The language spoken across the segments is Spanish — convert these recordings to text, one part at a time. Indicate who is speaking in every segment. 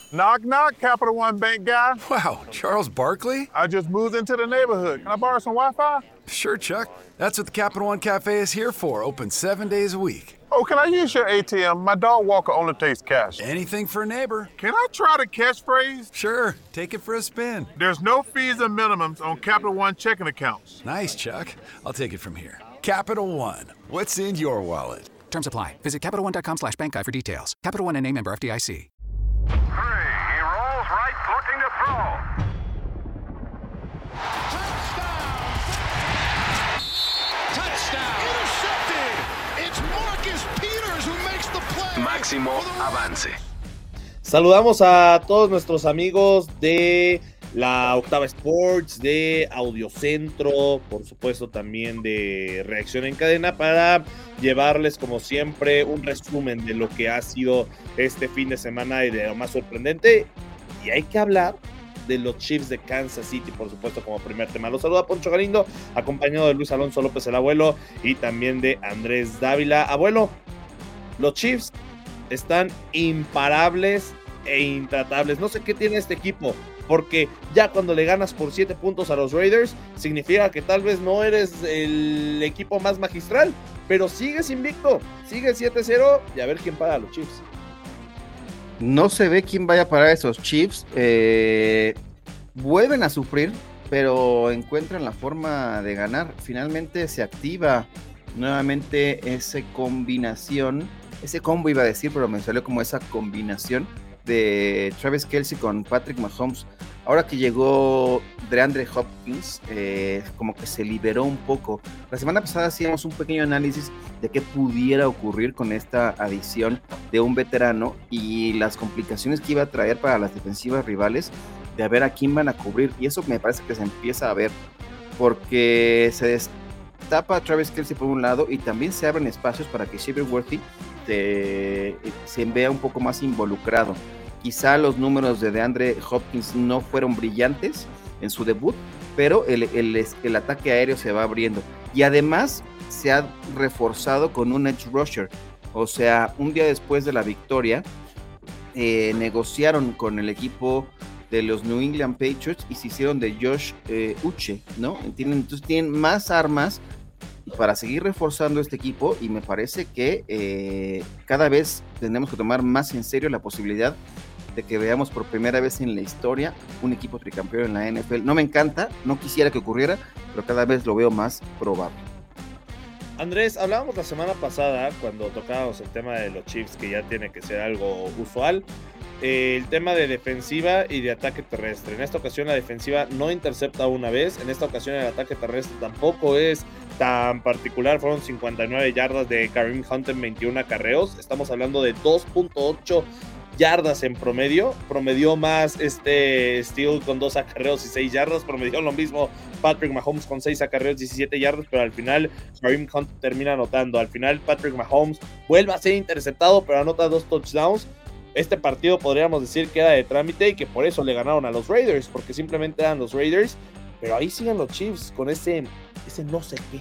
Speaker 1: Knock, knock, Capital One Bank guy.
Speaker 2: Wow, Charles Barkley?
Speaker 1: I just moved into the neighborhood. Can I borrow some Wi-Fi?
Speaker 2: Sure, Chuck. That's what the Capital One Cafe is here for, open 7 days a week.
Speaker 1: Oh, can I use your ATM? My dog Walker only takes cash.
Speaker 2: Anything for a neighbor.
Speaker 1: Can I try the catchphrase?
Speaker 2: Sure, take it for a spin.
Speaker 1: There's no fees or minimums on Capital One checking accounts.
Speaker 2: Nice, Chuck. I'll take it from here. Capital One, what's in your wallet?
Speaker 3: Terms apply. Visit CapitalOne.com/bankguy for details. Capital One and a member FDIC.
Speaker 4: He rolls right, looking to throw.
Speaker 5: Touchdown! Intercepted! It's Marcus Peters who makes the play.
Speaker 6: Máximo avance.
Speaker 7: Saludamos a todos nuestros amigos de la Octava Sports, de Audiocentro, por supuesto también de Reacción en Cadena, para llevarles como siempre un resumen de lo que ha sido este fin de semana y de lo más sorprendente. Y hay que hablar de los Chiefs de Kansas City, por supuesto, como primer tema. Los saluda Poncho Galindo, acompañado de Luis Alonso López, el abuelo, y también de Andrés Dávila. Abuelo, los Chiefs están imparables e intratables. No sé qué tiene este equipo, porque ya cuando le ganas por 7 puntos a los Raiders, significa que tal vez no eres el equipo más magistral, pero sigues invicto, sigues 7-0, y a ver quién para a los Chiefs.
Speaker 8: No se ve quién vaya a parar a esos Chiefs. Vuelven a sufrir, pero encuentran la forma de ganar. Finalmente se activa nuevamente esa combinación, ese combo iba a decir, pero me salió como esa combinación de Travis Kelce con Patrick Mahomes. Ahora que llegó DeAndre Hopkins, como que se liberó un poco. La semana pasada hacíamos un pequeño análisis de qué pudiera ocurrir con esta adición de un veterano y las complicaciones que iba a traer para las defensivas rivales, de a ver a quién van a cubrir, y eso me parece que se empieza a ver, porque se destapa Travis Kelce por un lado y también se abren espacios para que Xavier Worthy se vea un poco más involucrado. Quizá los números de DeAndre Hopkins no fueron brillantes en su debut, pero el ataque aéreo se va abriendo. Y además se ha reforzado con un edge rusher. O sea, un día después de la victoria, negociaron con el equipo de los New England Patriots y se hicieron de Josh Uche, ¿no? Entonces tienen más armas para seguir reforzando este equipo, y me parece que cada vez tenemos que tomar más en serio la posibilidad de que veamos por primera vez en la historia un equipo tricampeón en la NFL. No me encanta, no quisiera que ocurriera, pero cada vez lo veo más probable.
Speaker 7: Andrés, hablábamos la semana pasada cuando tocábamos el tema de los Chiefs, que ya tiene que ser algo usual, el tema de defensiva y de ataque terrestre. En esta ocasión la defensiva no intercepta una vez, en esta ocasión el ataque terrestre tampoco es tan particular. Fueron 59 yardas de Kareem Hunt en 21 acarreos, estamos hablando de 2.8 yardas en promedio, promedió más Steele con 2 acarreos y 6 yardas, promedió lo mismo Patrick Mahomes con 6 acarreos, 17 yardas, pero al final Kareem Hunt termina anotando. Al final Patrick Mahomes vuelve a ser interceptado, pero anota 2 touchdowns. Este partido podríamos decir que era de trámite y que por eso le ganaron a los Raiders, porque simplemente eran los Raiders, pero ahí siguen los Chiefs con ese no sé qué.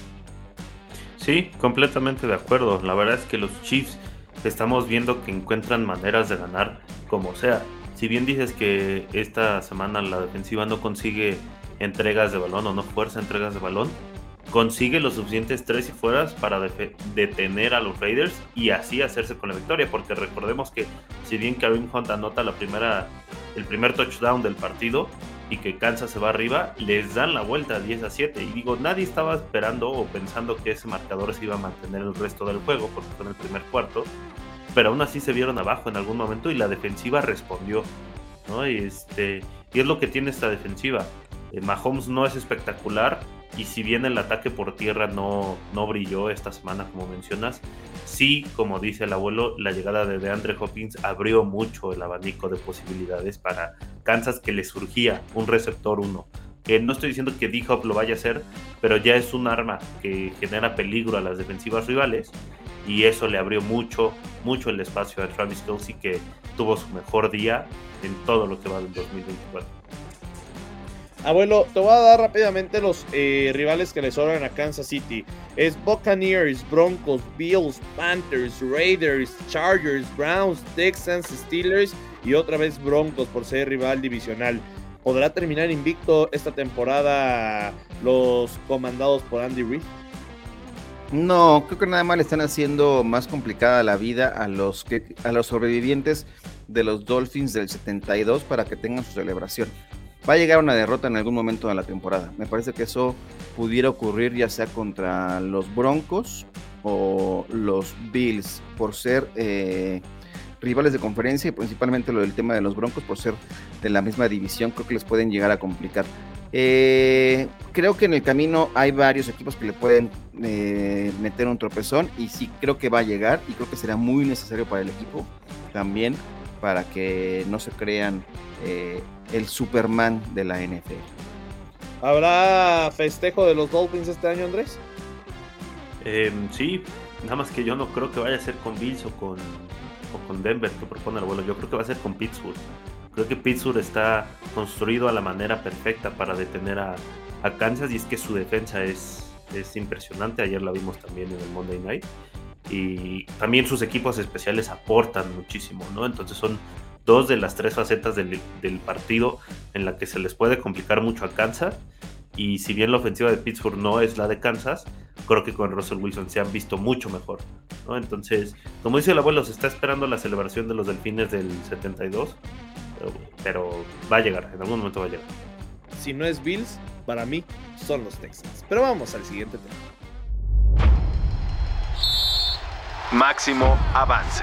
Speaker 9: Sí, completamente de acuerdo. La verdad es que los Chiefs estamos viendo que encuentran maneras de ganar como sea. Si bien dices que esta semana la defensiva no consigue entregas de balón o no fuerza entregas de balón, consigue los suficientes 3 y fueras para detener a los Raiders y así hacerse con la victoria, porque recordemos que si bien Kareem Hunt anota el primer touchdown del partido y que Kansas se va arriba, les dan la vuelta 10-7, y digo, nadie estaba esperando o pensando que ese marcador se iba a mantener el resto del juego, porque fue en el primer cuarto, pero aún así se vieron abajo en algún momento y la defensiva respondió, ¿no? Y es lo que tiene esta defensiva. Mahomes no es espectacular, y si bien el ataque por tierra no brilló esta semana como mencionas, sí, como dice el abuelo, la llegada de DeAndre Hopkins abrió mucho el abanico de posibilidades para Kansas, que le surgía un receptor 1, que no estoy diciendo que D-Hop lo vaya a hacer, pero ya es un arma que genera peligro a las defensivas rivales, y eso le abrió mucho el espacio a Travis Kelce, que tuvo su mejor día en todo lo que va del 2024.
Speaker 7: Abuelo, te voy a dar rápidamente los rivales que le sobran a Kansas City. Es Buccaneers, Broncos, Bills, Panthers, Raiders, Chargers, Browns, Texans, Steelers y otra vez Broncos por ser rival divisional. ¿Podrá terminar invicto esta temporada los comandados por Andy Reid?
Speaker 8: No, creo que nada más le están haciendo más complicada la vida a los sobrevivientes de los Dolphins del 72 para que tengan su celebración. Va a llegar una derrota en algún momento de la temporada. Me parece que eso pudiera ocurrir ya sea contra los Broncos o los Bills por ser rivales de conferencia, y principalmente lo del tema de los Broncos por ser de la misma división. Creo que les pueden llegar a complicar. Creo que en el camino hay varios equipos que le pueden meter un tropezón, y sí creo que va a llegar, y creo que será muy necesario para el equipo también, para que no se crean el Superman de la NFL.
Speaker 7: ¿Habrá festejo de los Dolphins este año, Andrés?
Speaker 9: Sí, nada más que yo no creo que vaya a ser con Bills o con Denver, que propone el abuelo. Yo creo que va a ser con Pittsburgh. Creo que Pittsburgh está construido a la manera perfecta para detener a Kansas, y es que su defensa es impresionante. Ayer la vimos también en el Monday Night, y también sus equipos especiales aportan muchísimo, ¿no? Entonces son dos de las tres facetas del partido en la que se les puede complicar mucho a Kansas, y si bien la ofensiva de Pittsburgh no es la de Kansas, creo que con Russell Wilson se han visto mucho mejor, ¿no? Entonces, como dice el abuelo, se está esperando la celebración de los Delfines del 72, pero va a llegar, en algún momento va a llegar.
Speaker 7: Si no es Bills, para mí son los Texans. Pero vamos al siguiente tema.
Speaker 6: Máximo avance.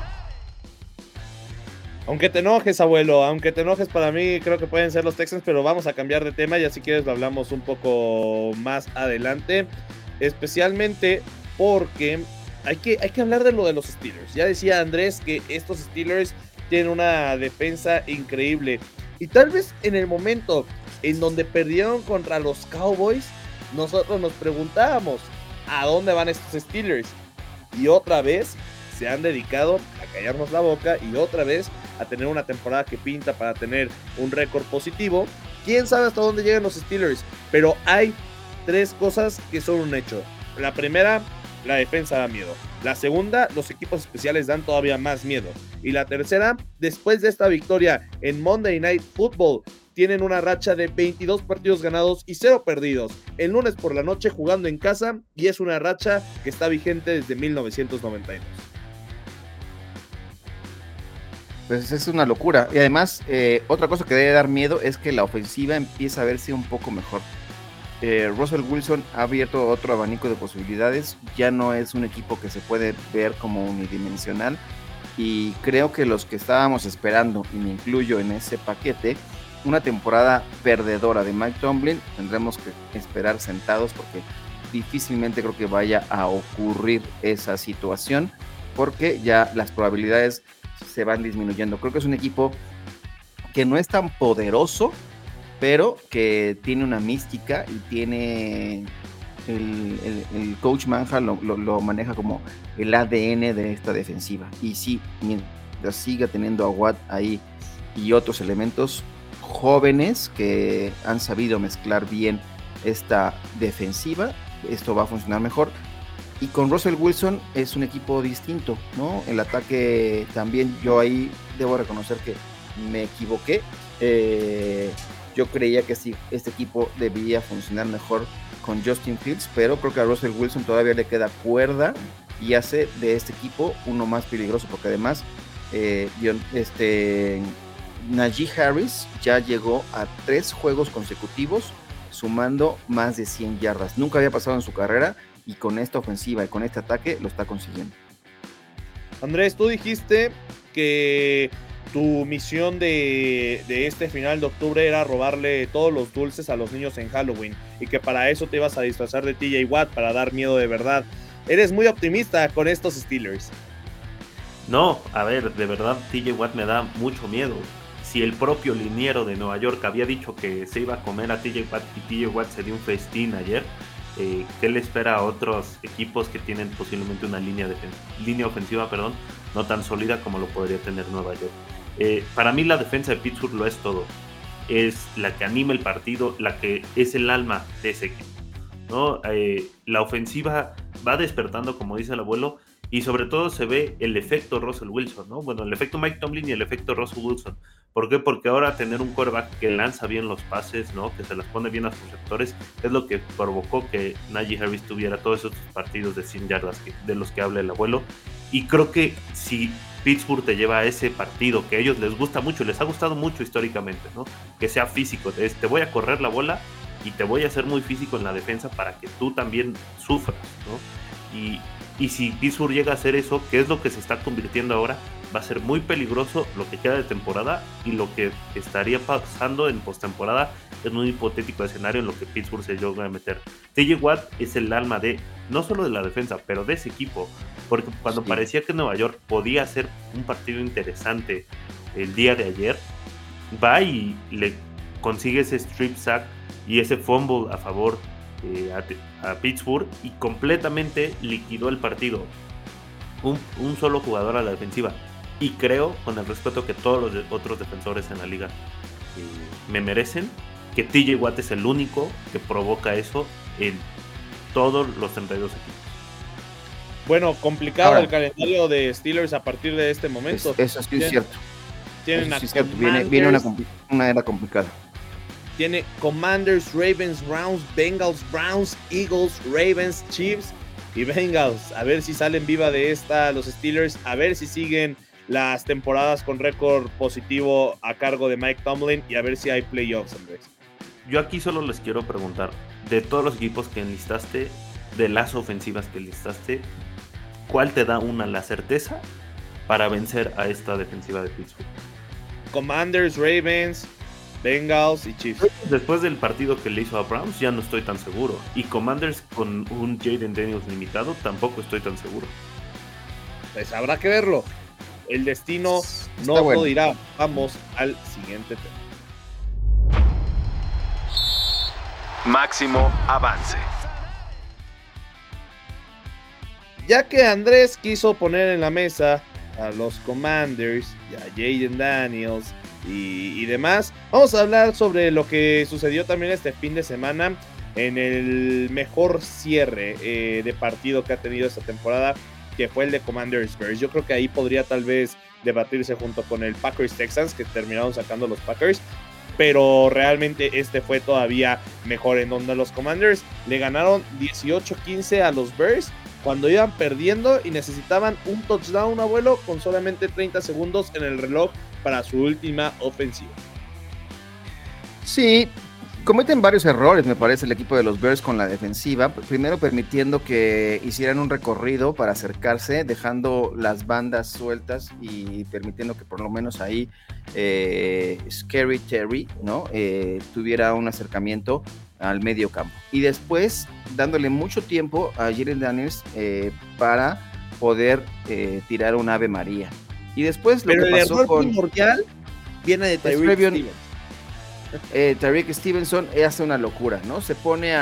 Speaker 7: Aunque te enojes, abuelo, aunque te enojes, para mí creo que pueden ser los Texans, pero vamos a cambiar de tema, ya si quieres lo hablamos un poco más adelante, especialmente porque hay que hablar de lo de los Steelers. Ya decía Andrés que estos Steelers tienen una defensa increíble, y tal vez en el momento en donde perdieron contra los Cowboys, nosotros nos preguntábamos, ¿a dónde van estos Steelers? Y otra vez se han dedicado a callarnos la boca, y otra vez a tener una temporada que pinta para tener un récord positivo. Quién sabe hasta dónde llegan los Steelers, pero hay tres cosas que son un hecho. La primera, la defensa da miedo. La segunda, los equipos especiales dan todavía más miedo. Y la tercera, después de esta victoria en Monday Night Football, tienen una racha de 22 partidos ganados y 0 perdidos. El lunes por la noche jugando en casa, y es una racha que está vigente desde 1992.
Speaker 8: Pues es una locura. Y además, otra cosa que debe dar miedo es que la ofensiva empieza a verse un poco mejor. Russell Wilson ha abierto otro abanico de posibilidades. Ya no es un equipo que se puede ver como unidimensional. Y creo que los que estábamos esperando, y me incluyo en ese paquete, una temporada perdedora de Mike Tomlin, tendremos que esperar sentados, porque difícilmente creo que vaya a ocurrir esa situación, porque ya las probabilidades se van disminuyendo. Creo que es un equipo que no es tan poderoso, pero que tiene una mística, y tiene el coach Manja lo maneja como el ADN de esta defensiva. Y sí, mientras siga teniendo a Watt ahí y otros elementos jóvenes que han sabido mezclar bien esta defensiva, esto va a funcionar mejor. Y con Russell Wilson es un equipo distinto, ¿no? El ataque también, yo ahí debo reconocer que me equivoqué. Yo creía que sí, este equipo debía funcionar mejor con Justin Fields, pero creo que a Russell Wilson todavía le queda cuerda y hace de este equipo uno más peligroso, porque además Najee Harris ya llegó a 3 juegos consecutivos sumando más de 100 yardas. Nunca había pasado en su carrera, y con esta ofensiva y con este ataque lo está consiguiendo.
Speaker 7: Andrés, tú dijiste que tu misión de este final de octubre era robarle todos los dulces a los niños en Halloween, y que para eso te ibas a disfrazar de TJ Watt, para dar miedo de verdad. Eres muy optimista con estos Steelers.
Speaker 9: No, a ver, de verdad TJ Watt me da mucho miedo. Si el propio liniero de Nueva York había dicho que se iba a comer a TJ Watt, y TJ Watt se dio un festín ayer, ¿qué le espera a otros equipos que tienen posiblemente una línea ofensiva no tan sólida como lo podría tener Nueva York? Para mí la defensa de Pittsburgh lo es todo. es la que anima el partido, la que es el alma de ese equipo, ¿no? La ofensiva va despertando, como dice el abuelo, y sobre todo se ve el efecto Russell Wilson, ¿no? Bueno, el efecto Mike Tomlin y el efecto Russell Wilson. ¿Por qué? Porque ahora tener un quarterback que lanza bien los pases, ¿no? Que se las pone bien a sus receptores, es lo que provocó que Najee Harris tuviera todos esos partidos de 100 yardas de los que habla el abuelo. Y creo que si Pittsburgh te lleva a ese partido que a ellos les gusta mucho, les ha gustado mucho históricamente, ¿no? Que sea físico, te voy a correr la bola y te voy a hacer muy físico en la defensa para que tú también sufras, ¿no? Y si Pittsburgh llega a hacer eso, que es lo que se está convirtiendo ahora, va a ser muy peligroso lo que queda de temporada y lo que estaría pasando en postemporada en un hipotético escenario en lo que Pittsburgh se logra meter. TJ Watt es el alma no solo de la defensa, pero de ese equipo, porque cuando parecía que Nueva York podía hacer un partido interesante el día de ayer, va y le consigue ese strip sack y ese fumble a favor a Pittsburgh y completamente liquidó el partido. Un solo jugador a la defensiva. Y creo, con el respeto que todos los otros defensores en la liga me merecen, que TJ Watt es el único que provoca eso en todos los 32 equipos.
Speaker 7: Bueno, complicado el calendario de Steelers a partir de este momento.
Speaker 8: Eso sí es cierto.
Speaker 7: Tienen
Speaker 8: eso sí es cierto. Viene una era complicada.
Speaker 7: Tiene Commanders, Ravens, Browns, Bengals, Browns, Eagles, Ravens, Chiefs y Bengals. A ver si salen viva de esta los Steelers, a ver si siguen las temporadas con récord positivo a cargo de Mike Tomlin y a ver si hay playoffs, Andrés.
Speaker 9: Yo aquí solo les quiero preguntar, de todos los equipos que enlistaste, de las ofensivas que enlistaste, ¿cuál te da la certeza para vencer a esta defensiva de Pittsburgh?
Speaker 7: Commanders, Ravens, Bengals y Chiefs.
Speaker 9: Después del partido que le hizo a Browns ya no estoy tan seguro. Y Commanders con un Jaden Daniels limitado tampoco estoy tan seguro.
Speaker 7: Pues habrá que verlo. El destino no lo dirá. Vamos al siguiente tema.
Speaker 6: Máximo avance.
Speaker 7: Ya que Andrés quiso poner en la mesa a los Commanders y a Jaden Daniels y demás, vamos a hablar sobre lo que sucedió también este fin de semana en el mejor cierre de partido que ha tenido esta temporada, que fue el de Commanders Bears. Yo creo que ahí podría tal vez debatirse junto con el Packers Texans, que terminaron sacando los Packers, pero realmente este fue todavía mejor, en donde los Commanders le ganaron 18-15 a los Bears cuando iban perdiendo y necesitaban un touchdown, abuelo, con solamente 30 segundos en el reloj para su última ofensiva.
Speaker 8: Sí, cometen varios errores, me parece, el equipo de los Bears con la defensiva. Primero, permitiendo que hicieran un recorrido para acercarse, dejando las bandas sueltas y permitiendo que por lo menos ahí Scary Terry, ¿no? Tuviera un acercamiento al medio campo. Y después, dándole mucho tiempo a Jaden Daniels para poder tirar un Ave María. Y después lo que pasó
Speaker 7: error primordial viene de Tyreek Stevenson.
Speaker 8: Tyreek Stevenson hace una locura, ¿no? Se pone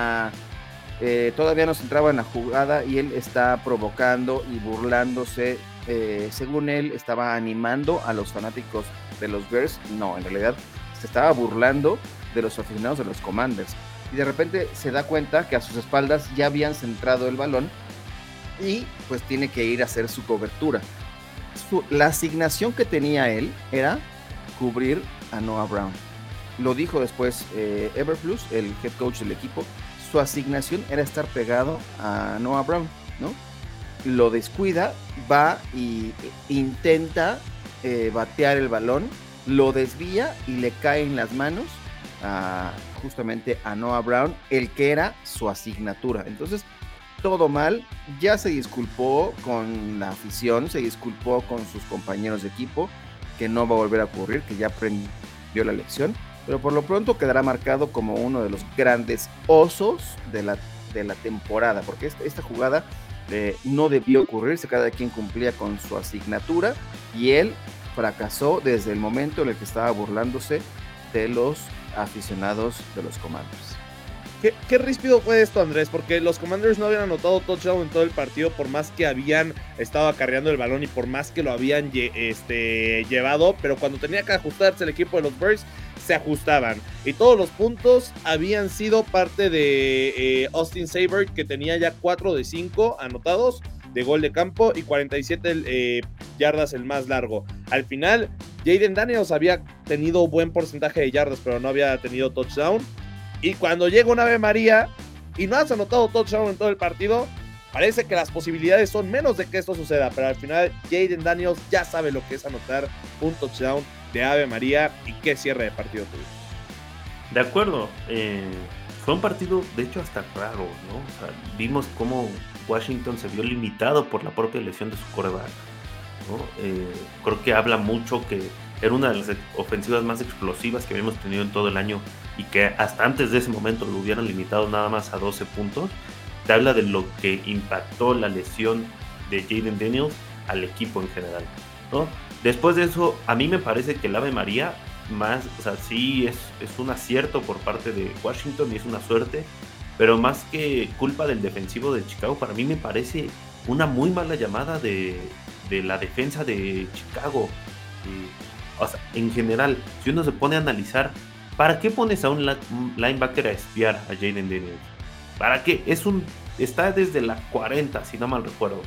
Speaker 8: todavía no se entraba en la jugada y él está provocando y burlándose. Según él, estaba animando a los fanáticos de los Bears. No, en realidad se estaba burlando de los aficionados de los Commanders. Y de repente se da cuenta que a sus espaldas ya habían centrado el balón y pues tiene que ir a hacer su cobertura. La asignación que tenía él era cubrir a Noah Brown. Lo dijo después Eberflus, el head coach del equipo. Su asignación era estar pegado a Noah Brown, ¿no? Lo descuida, va y intenta batear el balón, lo desvía y le cae en las manos justamente a Noah Brown, el que era su asignatura. Entonces, todo mal. Ya se disculpó con la afición, se disculpó con sus compañeros de equipo, que no va a volver a ocurrir, que ya aprendió la lección, pero por lo pronto quedará marcado como uno de los grandes osos de la temporada, porque esta jugada no debió ocurrirse. Cada quien cumplía con su asignatura y él fracasó desde el momento en el que estaba burlándose de los aficionados de los Commanders.
Speaker 7: ¿Qué ríspido fue esto, Andrés? Porque los Commanders no habían anotado touchdown en todo el partido, por más que habían estado acarreando el balón y por más que lo habían llevado, pero cuando tenía que ajustarse el equipo de los Bears, se ajustaban. Y todos los puntos habían sido parte de Austin Seibert, que tenía ya 4 de 5 anotados de gol de campo y 47 yardas el más largo. Al final, Jayden Daniels había tenido buen porcentaje de yardas, pero no había tenido touchdown. Y cuando llega un Ave María y no has anotado touchdown en todo el partido, parece que las posibilidades son menos de que esto suceda, pero al final Jayden Daniels ya sabe lo que es anotar un touchdown de Ave María. Y qué cierre de partido tuvo.
Speaker 9: De acuerdo, fue un partido de hecho hasta raro, ¿no? O sea, vimos cómo Washington se vio limitado por la propia lesión de su quarterback, ¿no? Creo que habla mucho que era una de las ofensivas más explosivas que habíamos tenido en todo el año y que hasta antes de ese momento lo hubieran limitado nada más a 12 puntos. Te habla de lo que impactó la lesión de Jayden Daniels al equipo en general, ¿no? Después de eso, a mí me parece que el Ave María sí es un acierto por parte de Washington y es una suerte, pero más que culpa del defensivo de Chicago, para mí me parece una muy mala llamada de la defensa de Chicago. En general, si uno se pone a analizar, ¿para qué pones a un linebacker a espiar a Jayden Daniels? ¿Para qué? Está desde la 40, si no mal recuerdo.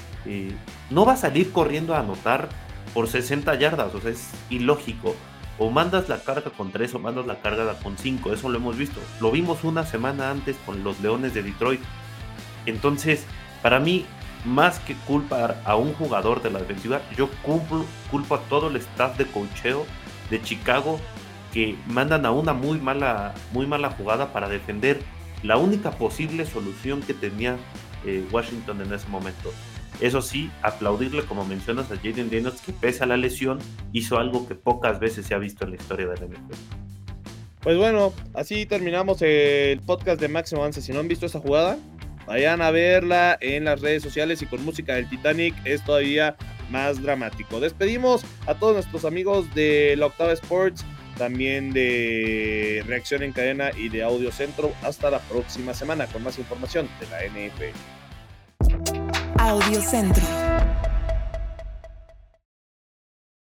Speaker 9: No va a salir corriendo a anotar por 60 yardas, o sea, es ilógico. O mandas la carga con 3 o mandas la carga con 5, eso lo hemos visto. Lo vimos una semana antes con los Leones de Detroit. Entonces, para mí, más que culpar a un jugador de la defensiva, yo culpo a todo el staff de coacheo de Chicago, que mandan a una muy mala jugada para defender la única posible solución que tenía Washington en ese momento. Eso sí, aplaudirle, como mencionas, a Jayden Daniels, que pese a la lesión hizo algo que pocas veces se ha visto en la historia del NFL.
Speaker 7: Pues bueno, así terminamos el podcast de Máximo Avance. Si no han visto esta jugada, vayan a verla en las redes sociales, y con música del Titanic es todavía más dramático. Despedimos a todos nuestros amigos de la Octava Sports, también de Reacción en Cadena y de Audio Centro. Hasta la próxima semana con más información de la NFL.
Speaker 10: Audio Centro.